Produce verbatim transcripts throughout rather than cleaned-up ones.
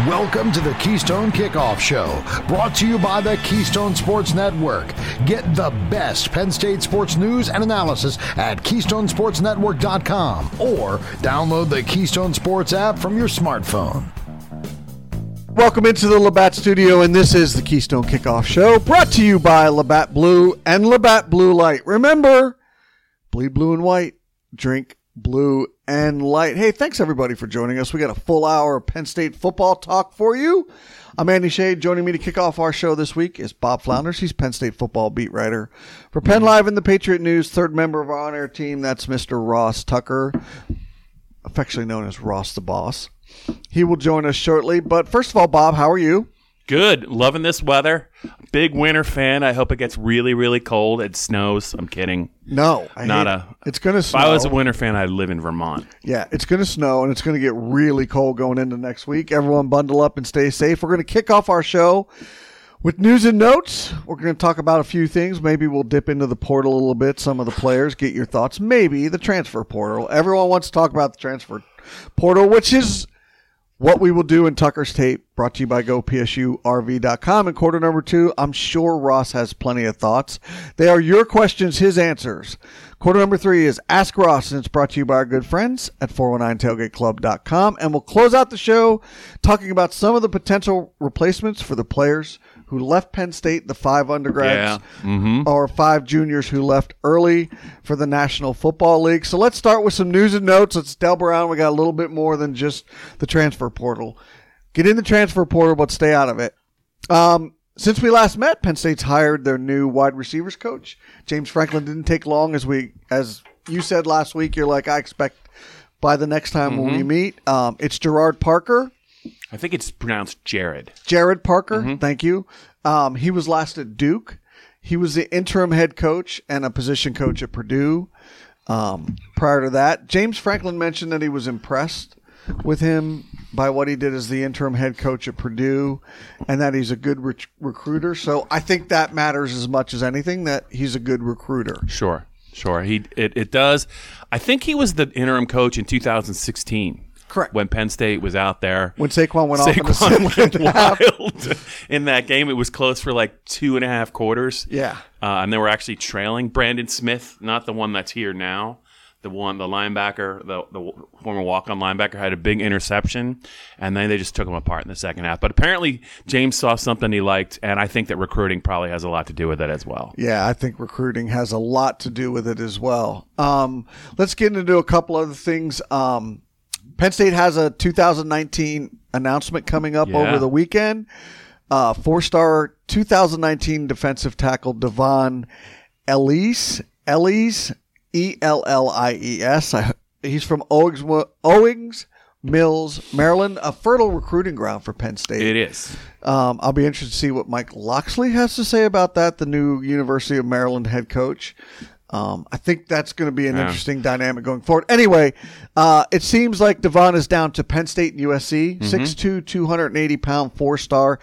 Welcome to the Keystone Kickoff Show, brought to you by the Keystone Sports Network. Get the best Penn State sports news and analysis at keystone sports network dot com or download the Keystone Sports app from your smartphone. Welcome into the Labatt Studio, and this is the Keystone Kickoff Show, brought to you by Labatt Blue and Labatt Blue Light. Remember, bleed blue and white, drink blue and light. Hey, thanks everybody for joining us. We got a full hour of Penn State football talk for you. I'm Andy Shade. Joining me to kick off our show this week is Bob Flounders. He's Penn State football beat writer for Penn Live and the Patriot News. Third member of our on-air team, that's Mister Ross Tucker, affectionately known as Ross the Boss. He will join us shortly. But first of all, Bob, how are you? Good. Loving this weather. Big winter fan. I hope it gets really, really cold. It snows. I'm kidding. No. I Not hate a. it. It's going to snow. If I was a winter fan, I'd live in Vermont. Yeah, it's going to snow, and it's going to get really cold going into next week. Everyone bundle up and stay safe. We're going to kick off our show with news and notes. We're going to talk about a few things. Maybe we'll dip into the portal a little bit, some of the players, get your thoughts. Maybe the transfer portal. Everyone wants to talk about the transfer portal, which is what we will do in Tucker's Tape, brought to you by go P S U R V dot com. In quarter number two, I'm sure Ross has plenty of thoughts. They are your questions, his answers. Quarter number three is Ask Ross, and it's brought to you by our good friends at four one nine tailgate club dot com. And we'll close out the show talking about some of the potential replacements for the players who left Penn State, the five undergrads Yeah. mm-hmm. or five juniors who left early for the National Football League. So let's start with some news and notes. Let's delve around. We got a little bit more than just the transfer portal. Get in the transfer portal, but stay out of it. Um, since we last met, Penn State's hired their new wide receivers coach. James Franklin didn't take long, as we, as you said last week. You're like, I expect by the next time mm-hmm. when we meet, um, it's Gerard Parker. I think it's pronounced Jared. Jared Parker, mm-hmm. thank you. Um, he was last at Duke. He was the interim head coach and a position coach at Purdue. Um, prior to that, James Franklin mentioned that he was impressed with him by what he did as the interim head coach at Purdue, and that he's a good re- recruiter. So I think that matters as much as anything, that he's a good recruiter. Sure, sure. He it, it does. I think he was the interim coach in two thousand sixteen. Correct. When Penn State was out there. When Saquon went Saquon off in the went wild in that game. It was close for like two and a half quarters. Yeah. Uh, and they were actually trailing. Brandon Smith, not the one that's here now, the one, the linebacker, the, the former walk-on linebacker, had a big interception, and then they just took him apart in the second half. But apparently James saw something he liked, and I think that recruiting probably has a lot to do with it as well. Yeah, I think recruiting has a lot to do with it as well. Um, let's get into a couple other things. Um, Penn State has a two thousand nineteen announcement coming up yeah. over the weekend. Uh, four-star two thousand nineteen defensive tackle Devon Ellies, Ellies, E L L I E S. I, he's from Owings, Owings Mills, Maryland, a fertile recruiting ground for Penn State. It is. Um, I'll be interested to see what Mike Loxley has to say about that, the new University of Maryland head coach. Um, I think that's going to be an yeah. interesting dynamic going forward. Anyway, uh, it seems like Devon is down to Penn State and U S C, mm-hmm. six two, two hundred eighty pound, four-star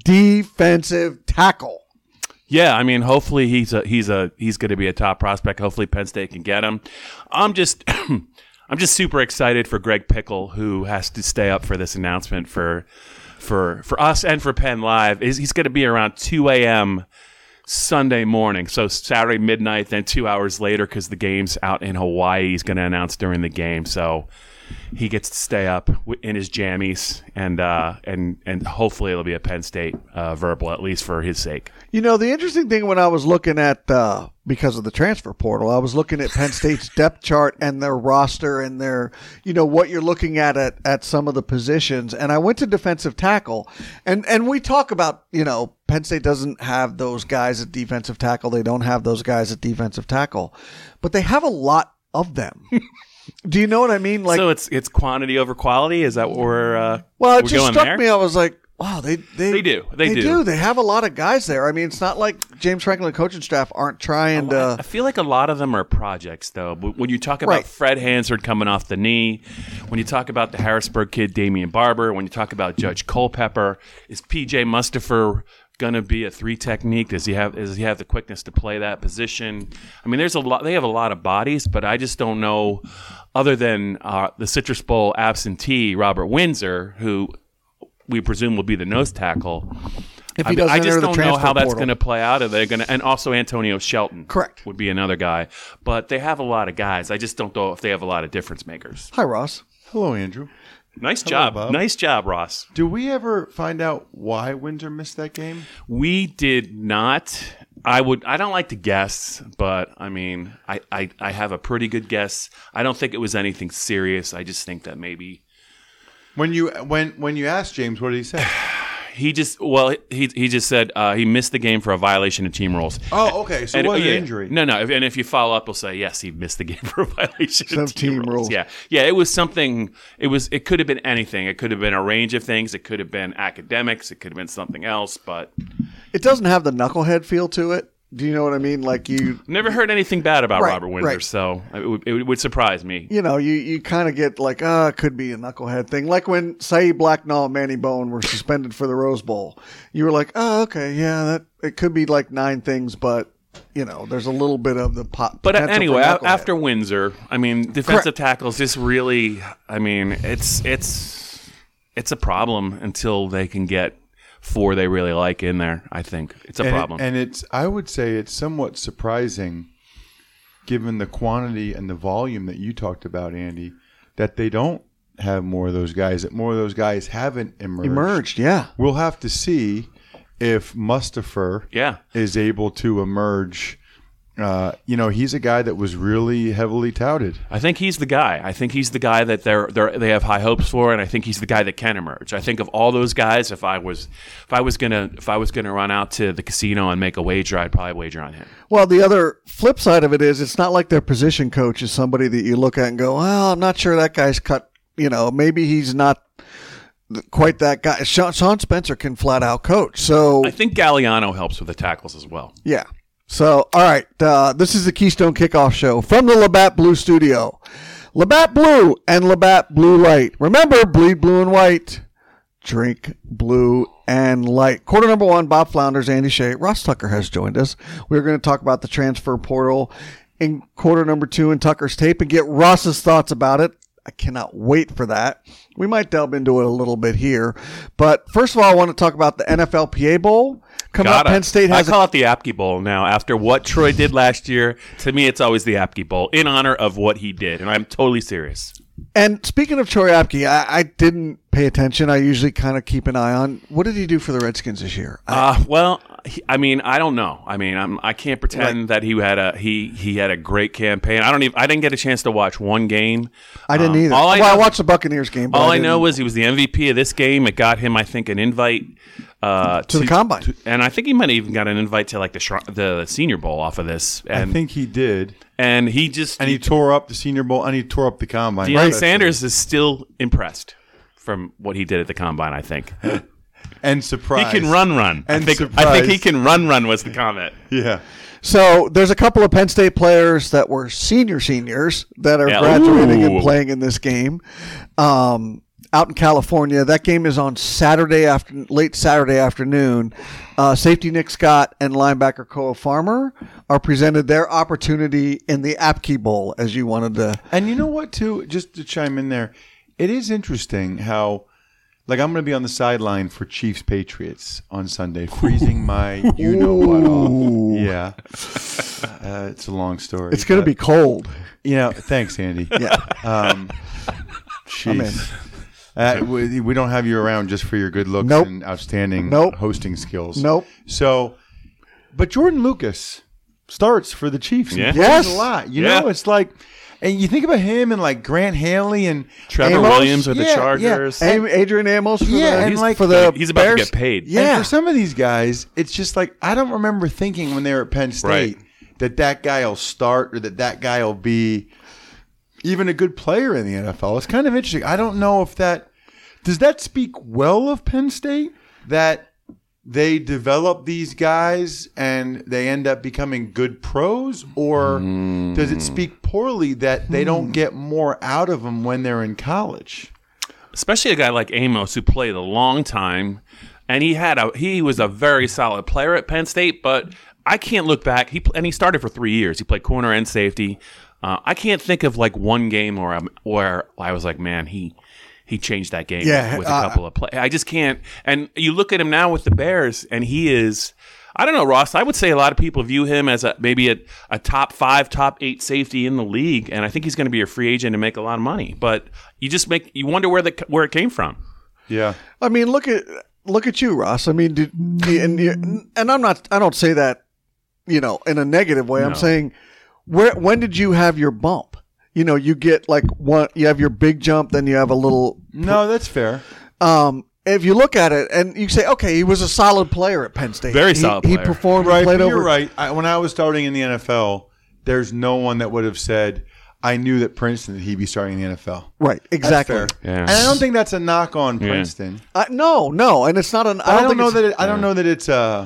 defensive tackle. Yeah, I mean, hopefully he's a he's a he's going to be a top prospect. Hopefully Penn State can get him. I'm just I'm just super excited for Greg Pickle, who has to stay up for this announcement for for for us and for Penn Live. He's, he's going to be around two a.m. Sunday morning, so Saturday midnight, then two hours later, because the game's out in Hawaii. He's going to announce during the game, so he gets to stay up in his jammies, and uh, and and hopefully it'll be a Penn State uh, verbal, at least for his sake. You know, the interesting thing when I was looking at, uh, because of the transfer portal, I was looking at Penn State's depth chart and their roster and their, you know, what you're looking at, at at some of the positions. And I went to defensive tackle, and, and we talk about, you know, Penn State doesn't have those guys at defensive tackle. They don't have those guys at defensive tackle, but they have a lot of them. Do you know what I mean? Like, so it's it's quantity over quality. Is that what we're uh, well, it we're just going struck there? me. I was like, wow, they they They do. They do. do. They have a lot of guys there. I mean, it's not like James Franklin and coaching staff aren't trying to. I feel like a lot of them are projects, though. But when you talk about Right. Fred Hansard coming off the knee, when you talk about the Harrisburg kid Damian Barber, when you talk about Judge Culpepper, is P J Mustafer going to be a three technique? Does he have does he have the quickness to play that position? I mean, there's a lot. They have a lot of bodies, but I just don't know. Other than uh, the Citrus Bowl absentee Robert Windsor, who we presume will be the nose tackle. If I, he mean, doesn't I just enter the don't know transfer how that's portal. going to play out. Are they going to? And also Antonio Shelton, Correct. would be another guy. But they have a lot of guys. I just don't know if they have a lot of difference makers. Hi, Ross. Hello, Andrew. Nice Hello, job, Bob. nice job, Ross. Do we ever find out why Windsor missed that game? We did not. I would. I don't like to guess, but I mean, I, I, I have a pretty good guess. I don't think it was anything serious. I just think that maybe When you when when you asked James, what did he say? he just well he he just said uh, he missed the game for a violation of team rules. Oh, okay. So And- it wasn't yeah, an injury. No, no. If, and if you follow up, we'll say yes, he missed the game for a violation Some of team, team rules. rules. Yeah, yeah. It was something. It was. It could have been anything. It could have been a range of things. It could have been academics. It could have been something else. But It doesn't have the knucklehead feel to it. Do you know what I mean? Like you, never heard anything bad about Right, Robert Windsor, right. so it would, it would surprise me. you know, you, you kind of get like, ah, it could be a knucklehead thing. Like when Saeed Blacknall and Manny Bone were suspended for the Rose Bowl. You were like, oh, okay, yeah, that it could be like nine things, but you know, there's a little bit of the pot. But potential for anyway, a- knucklehead. after Windsor, I mean, defensive Correct. tackles is really, I mean, it's it's it's a problem until they can get four they really like in there. I think it's a and problem. It, and it's I would say it's somewhat surprising, given the quantity and the volume that you talked about, Andy, that they don't have more of those guys. That more of those guys haven't emerged. emerged, yeah. We'll have to see if Mustafa yeah. is able to emerge. Uh, you know, he's a guy that was really heavily touted. I think he's the guy. I think he's the guy that they're, they're they have high hopes for, and I think he's the guy that can emerge. I think of all those guys, if I was if I was gonna if I was gonna run out to the casino and make a wager, I'd probably wager on him. Well, the other flip side of it is it's not like their position coach is somebody that you look at and go, well, I'm not sure that guy's cut. You know, maybe he's not quite that guy. Sean, Sean Spencer can flat out coach. So, I think Galliano helps with the tackles as well. yeah. So, all right. Uh, this is the Keystone Kickoff Show from the Labatt Blue Studio. Labatt Blue and Labatt Blue Light. Remember, bleed blue and white. Drink blue and light. Quarter number one, Bob Flounders, Andy Shea. Ross Tucker has joined us. We're going to talk about the transfer portal in quarter number two in Tucker's tape and get Ross's thoughts about it. I cannot wait for that. We might delve into it a little bit here. But first of all, I want to talk about the N F L P A Bowl. Coming up, Gotta. Penn State has I call it the Apke Bowl now. After what Troy did last year, to me, it's always the Apke Bowl in honor of what he did, and I'm totally serious. And speaking of Troy Apke, I, I didn't pay attention. I usually kind of keep an eye on. What did he do for the Redskins this year? I, Uh, well, he, I mean, I don't know. I mean, I'm, I can't pretend Right. that he had a he he had a great campaign. I don't even. I didn't get a chance to watch one game. I didn't Um, either. All I well, know, I watched the Buccaneers game. But all I, didn't- know was he was the M V P of this game. It got him, I think, an invite uh, To the Combine. to- and I think he might have even got an invite to like the Shri- the Senior Bowl off of this. And I think he did. and he just And he tore up the Senior Bowl and he tore up the Combine. Deion Right. Sanders is still impressed from what he did at the Combine. I think And he surprise. can run, run. And I think surprise. I think he can run, run. Was the comment? Yeah. So there's a couple of Penn State players that were senior seniors that are Yeah. graduating and Ooh. playing in this game. Um, out in California, that game is on Saturday after late Saturday afternoon. Uh, safety Nick Scott and linebacker Koa Farmer are presented their opportunity in the Apke Bowl, as you wanted to. And you know what, too? Just to chime in there, it is interesting how, like, I'm going to be on the sideline for Chiefs Patriots on Sunday, freezing my you know what off. Yeah. Uh, it's a long story. It's going to but, be cold. You know, thanks, Andy. Yeah. Um, I'm in. jeez. Uh, we, we don't have you around just for your good looks Nope. and outstanding Nope. hosting skills. Nope. So, but Jordan Lucas starts for the Chiefs. and Yeah. plays Yes. a lot. You Yeah. know, it's like, and you think about him and like Grant Haley and Trevor Amos? Williams with the Yeah, Chargers. Am- Adrian Amos for Yeah, the, and he's- like- for the he's about Bears. to get paid. Yeah. And for some of these guys, it's just like I don't remember thinking when they were at Penn State Right. that that guy will start or that that guy will be even a good player in the N F L. It's kind of interesting. I don't know if that does that speak well of Penn State that they develop these guys and they end up becoming good pros, or does it speak poorly that they don't get more out of them when they're in college? Especially a guy like Amos who played a long time, and he had a he was a very solid player at Penn State. But I can't look back. He and he started for three years. He played corner and safety. Uh, I can't think of like one game where I'm, where I was like, man, he he changed that game Yeah, with a uh, couple of plays. I just can't. And you look at him now with the Bears, and he is. I don't know, Ross. I would say a lot of people view him as a, maybe a, a top five, top eight safety in the league, and I think he's going to be a free agent and make a lot of money. But you just make you wonder where the where it came from. Yeah. I mean, look at look at you, Ross. I mean, did, and you, and I'm not. I don't say that, you know, in a negative way. I'm No. saying, where when did you have your bump? You know, you get like one. You have your big jump, then you have a little. No, that's fair. Um, if you look at it and you say, okay, he was a solid player at Penn State. Very He- solid He player. performed. Right, played but over. you're right. I, when I was starting in the N F L, there's no one that would have said, I knew that Princeton, that he'd be starting in the N F L. Right. That's Exactly. fair. Yeah. And I don't think that's a knock on Yeah. Princeton. Uh, no, no, and it's not an. I don't, think know it's- that it, I don't know that it's uh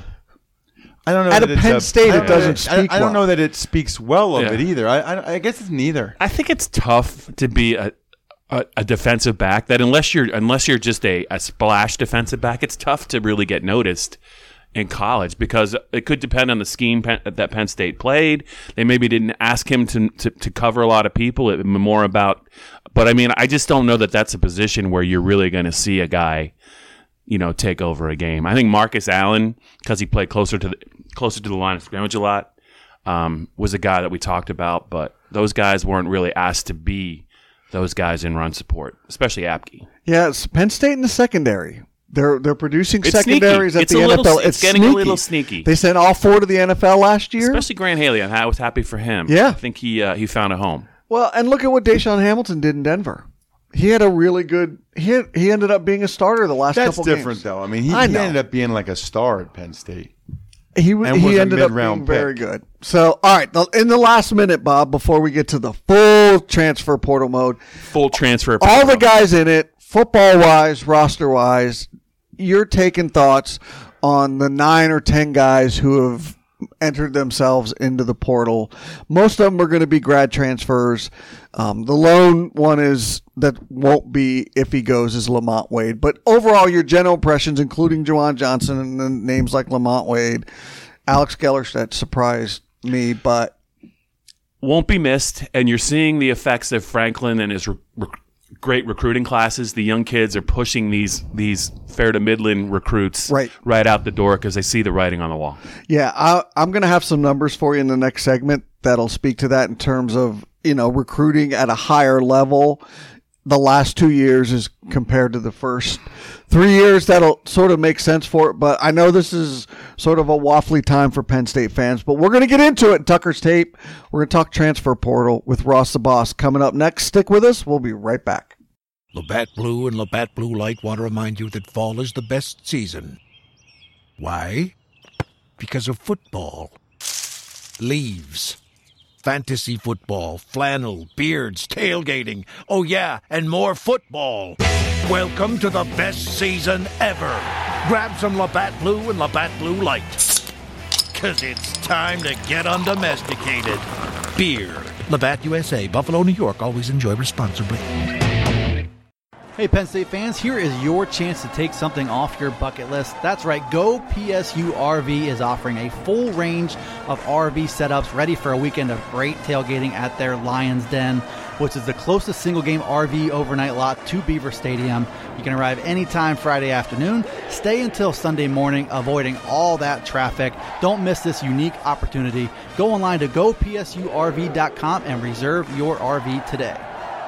I don't know At that a it's Penn State, I it don't know doesn't that- I- speak I, don't well. know that it speaks well of Yeah. it either. I, I I guess it's neither. I think it's tough to be a, a, a defensive back that unless you're unless you're just a, a splash defensive back, it's tough to really get noticed in college because it could depend on the scheme Penn, that Penn State played. They maybe didn't ask him to, to to cover a lot of people. It was more about, but I mean, I just don't know that that's a position where you're really going to see a guy, you know, take over a game. I think Marcus Allen, because he played closer to the closer to the line of scrimmage a lot, um, was a guy that we talked about. But those guys weren't really asked to be those guys in run support, especially Apke. Yeah, it's Penn State in the secondary. They're they're producing It's secondaries sneaky. at It's the a N F L. little- it's getting a little sneaky. They sent all four to the N F L last year. Especially Grant Haley, and I was happy for him. Yeah. I think he uh, he found a home. Well, and look at what Deshaun Hamilton did in Denver. He had a really good. He had, he ended up being a starter the last That's couple different games. though. I mean, he, I he know. ended up being like a star at Penn State. He w- And was he a ended up being mid-round very pick. good. So, all right, the- in the last minute, Bob, before we get to the full transfer portal mode, Full transfer. all the guys in it, football wise, roster wise, you're taking thoughts on the nine or ten guys who have entered themselves into the portal. Most of them are going to be grad transfers. Um, the lone one is that won't be if he goes is Lamont Wade. But overall, your general impressions, including Juwan Johnson and then names like Lamont Wade, Alex Gellerstedt surprised me, but won't be missed, and you're seeing the effects of Franklin and his re- rec- great recruiting classes. The young kids are pushing these these fair to Midland recruits Right. right out the door because they see the writing on the wall. yeah, I, I'm going to have some numbers for you in the next segment that'll speak to that in terms of, you know, recruiting at a higher level. The last two years is compared to the first three years. That'll sort of make sense for it. But I know this is sort of a waffly time for Penn State fans, but we're going to get into it in Tucker's Tape. We're going to talk transfer portal with Ross the Boss coming up next. Stick with us. We'll be right back. Labatt Blue and Labatt Blue Light want to remind you that fall is the best season. Why? Because of football. Leaves. Fantasy football, flannel, beards, tailgating. Oh, yeah, and more football. Welcome to the best season ever. Grab some Labatt Blue and Labatt Blue Light. Because it's time to get undomesticated. Beer. Labatt U S A, Buffalo, New York. Always enjoy responsibly. Hey Penn State fans, here is your chance to take something off your bucket list. That's right, Go P S U R V is offering a full range of R V setups ready for a weekend of great tailgating at their Lions Den, which is the closest single-game R V overnight lot to Beaver Stadium. You can arrive anytime Friday afternoon, stay until Sunday morning, avoiding all that traffic. Don't miss this unique opportunity. Go online to go P S U R V dot com and reserve your R V today.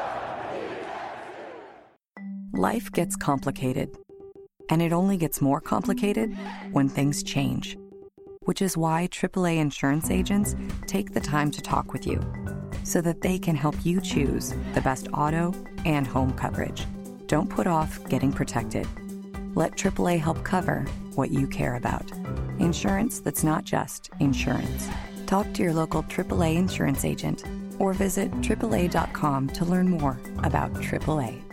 Life gets complicated, and it only gets more complicated when things change, which is why triple A insurance agents take the time to talk with you so that they can help you choose the best auto and home coverage. Don't put off getting protected. Let triple A help cover what you care about. Insurance that's not just insurance. Talk to your local triple A insurance agent or visit triple A dot com to learn more about triple A.